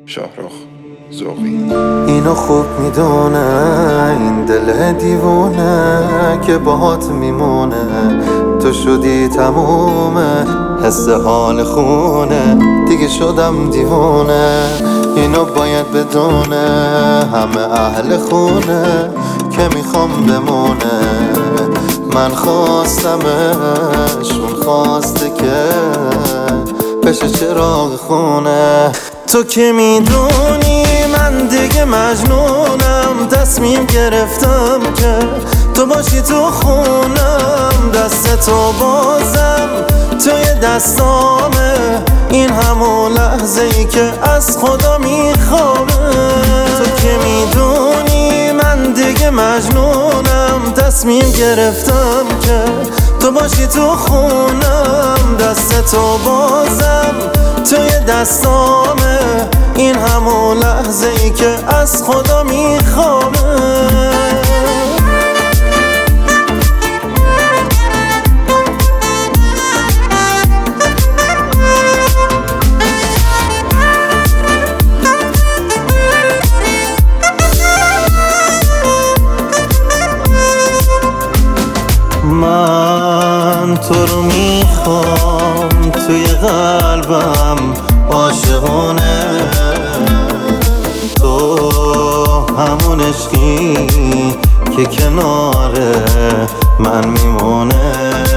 شاهرخ ذوقی. اینو خوب میدونه این دل دیوونه که باهات میمونه، تو شدی تمومه حس حال خونه، دیگه شدم دیوونه. اینو باید بدونه همه اهل خونه که میخوام بمونه، من خواستمش اون خواسته که بشه چراغ خونه. تو که میدونی من دیگه مجنونم، تصمیم گرفتم که تو باشی تو خونم، دست تو بازم توی دستامه، این همون لحظه ای که از خدا میخوامه. تو که میدونی من دیگه مجنونم، تصمیم گرفتم که تو باشی تو خونم، دست تو بازم توی دستامه، این همون لحظه ای که از خدا میخوامه. من تو رو میخوام توی قلبم عاشقونه، تو همون عشقی که کنار من میمونه.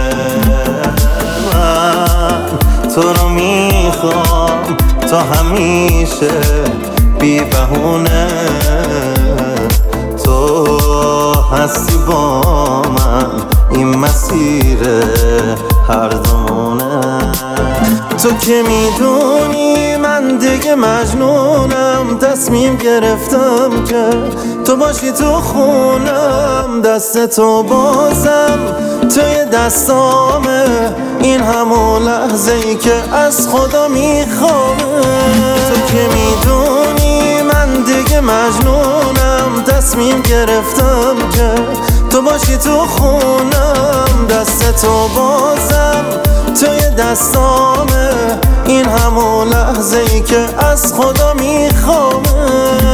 من تو رو میخوام تا همیشه بی بهونه، تو هستی با من این مسیر هر دومونه. تو که میدونی من دیگه مجنونم، تصمیم گرفتم که تو باشی تو خونم، دست تو بازم توی دستامه، این همون لحظه ای که از خدا میخوامه. تو که میدونی من دیگه مجنونم، تصمیم گرفتم که تو باشی تو خونم، دست تو بازم توی دستامه، این همون لحظه ای که از خدا میخوامه.